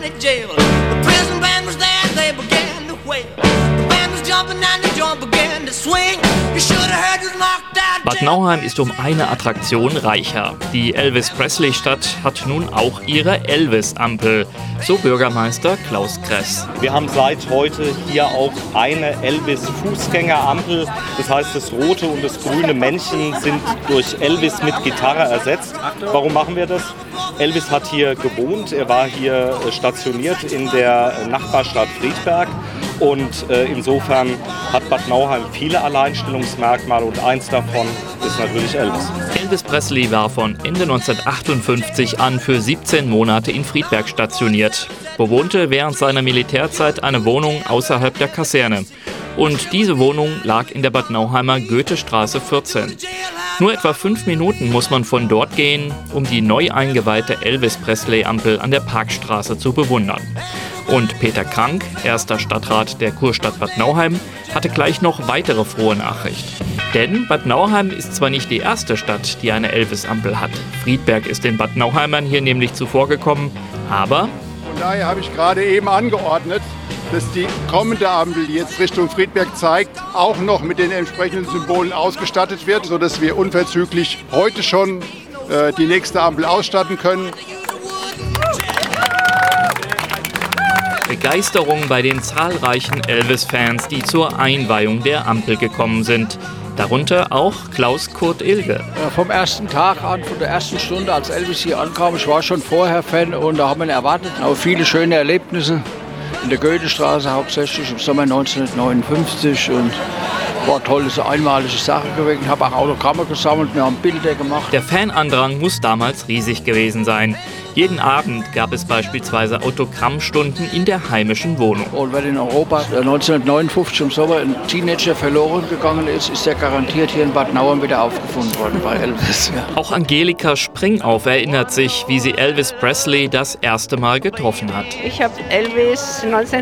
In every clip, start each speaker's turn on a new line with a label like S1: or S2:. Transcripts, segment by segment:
S1: county jail. The prison band was there, they began to wail. The band was jumping and the joint began to swing. You should have heard this knocked out.
S2: Bad Nauheim ist um eine Attraktion reicher. Die Elvis-Presley-Stadt hat nun auch ihre Elvis-Ampel, so Bürgermeister Klaus Kress.
S3: Wir haben seit heute hier auch eine Elvis-Fußgängerampel. Das heißt, das rote und das grüne Männchen sind durch Elvis mit Gitarre ersetzt. Warum machen wir das? Elvis hat hier gewohnt, er war hier stationiert in der Nachbarstadt Friedberg. Und insofern hat Bad Nauheim viele Alleinstellungsmerkmale und eins davon ist natürlich Elvis.
S2: Elvis Presley war von Ende 1958 an für 17 Monate in Friedberg stationiert, bewohnte während seiner Militärzeit eine Wohnung außerhalb der Kaserne. Und diese Wohnung lag in der Bad Nauheimer Goethestraße 14. Nur etwa 5 Minuten muss man von dort gehen, um die neu eingeweihte Elvis-Presley-Ampel an der Parkstraße zu bewundern. Und Peter Krank, erster Stadtrat der Kurstadt Bad Nauheim, hatte gleich noch weitere frohe Nachricht. Denn Bad Nauheim ist zwar nicht die erste Stadt, die eine Elvis-Ampel hat. Friedberg ist den Bad Nauheimern hier nämlich zuvorgekommen, aber...
S4: Von daher habe ich gerade eben angeordnet, dass die kommende Ampel, die jetzt Richtung Friedberg zeigt, auch noch mit den entsprechenden Symbolen ausgestattet wird, sodass wir unverzüglich heute schon die nächste Ampel ausstatten können.
S2: Begeisterung bei den zahlreichen Elvis-Fans, die zur Einweihung der Ampel gekommen sind. Darunter auch Klaus Kurt Ilge.
S5: Vom ersten Tag an, von der ersten Stunde, als Elvis hier ankam, ich war schon vorher Fan und da haben wir ihn erwartet. Auch viele schöne Erlebnisse in der Goethestraße, hauptsächlich im Sommer 1959 und war eine tolle, einmalige Sache gewesen. Ich habe auch Autogramme gesammelt, wir haben Bilder gemacht.
S2: Der Fanandrang muss damals riesig gewesen sein. Jeden Abend gab es beispielsweise Autogrammstunden in der heimischen Wohnung.
S5: Und wenn in Europa 1959 im Sommer ein Teenager verloren gegangen ist, ist er garantiert hier in Bad Nauheim wieder aufgefunden worden bei Elvis. Ja.
S2: Auch Angelika Springauf erinnert sich, wie sie Elvis Presley das erste Mal getroffen hat.
S6: Ich habe Elvis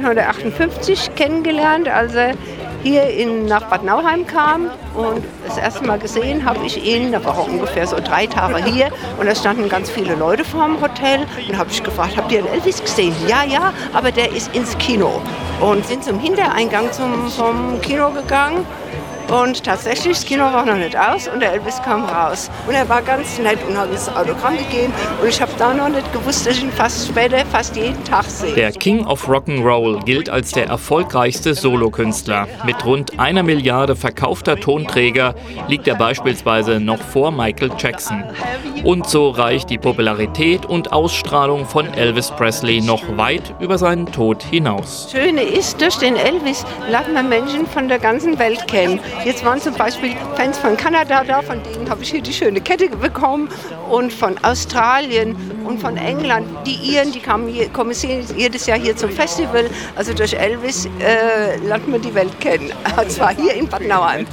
S6: 1958 kennengelernt, als er hier nach Bad Nauheim kam. Und das erste Mal gesehen habe ich ihn, da war er ungefähr so 3 Tage hier. Und da standen ganz viele Leute vor dem Hotel. Und da habe ich gefragt, habt ihr einen Elvis gesehen? Ja, ja, aber der ist ins Kino. Und sind zum Hintereingang vom Kino gegangen. Und tatsächlich, das Kino war noch nicht aus und der Elvis kam raus. Und er war ganz nett und hat uns das Autogramm gegeben. Und ich habe da noch nicht gewusst, dass ich ihn fast jeden Tag sehe.
S2: Der King of Rock'n'Roll gilt als der erfolgreichste Solokünstler. Mit rund 1 Milliarde verkaufter Tonträger liegt er beispielsweise noch vor Michael Jackson. Und so reicht die Popularität und Ausstrahlung von Elvis Presley noch weit über seinen Tod hinaus.
S6: Das Schöne ist, durch den Elvis lernt man Menschen von der ganzen Welt kennen. Jetzt waren zum Beispiel Fans von Kanada da, von denen habe ich hier die schöne Kette bekommen. Und von Australien und von England. Die Iren, kommen jedes Jahr hier zum Festival. Also durch Elvis lernt man die Welt kennen. Und zwar hier in Bad Nauheim.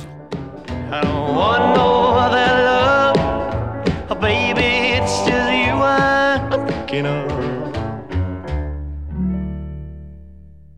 S6: I don't want no other love. Oh, baby, it's just you I'm thinking of.